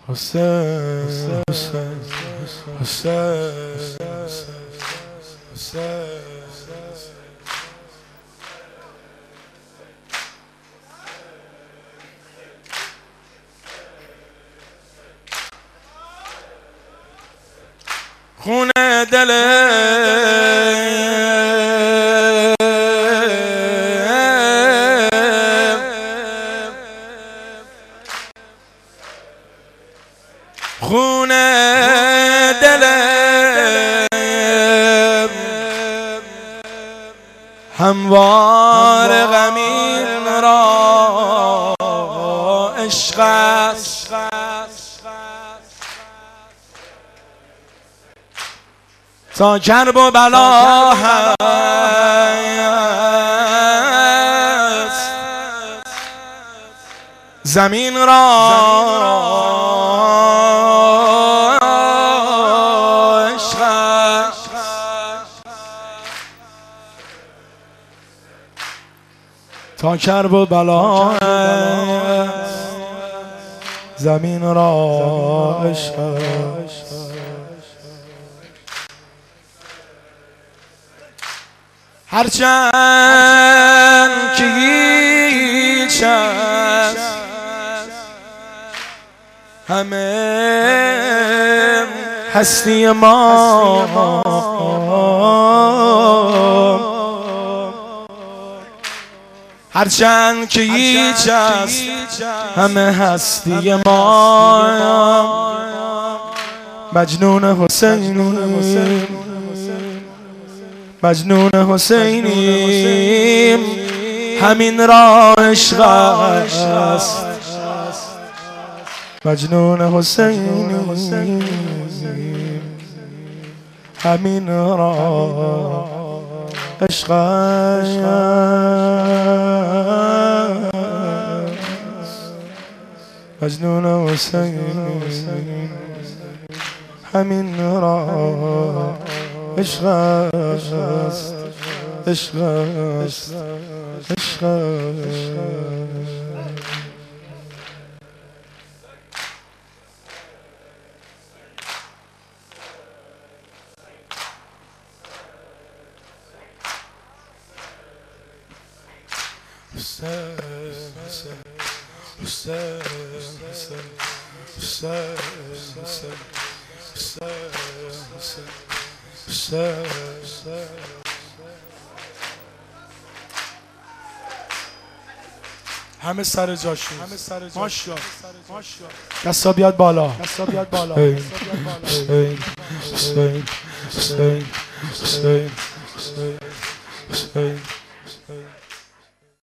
حسین حسین حسین حسین خونه دل خونه دل هموار غمین را عشق است تا کرب و بلا هست زمین را عشق است تا کرب و بلا هست زمین را عشق است هرچند که هیچ است همه هستی ما هرچند که هیچ است همه هستی ما مجنون حسینی مجنون حسینیم همین را عشق است مجنون حسینیم همین را عشق است مجنون حسینیم همین را عشق است عشق است عشق است همه سر جاشون ماشاءالله دستا بیاد بالا حسین حسین حسین حسین حسین حسین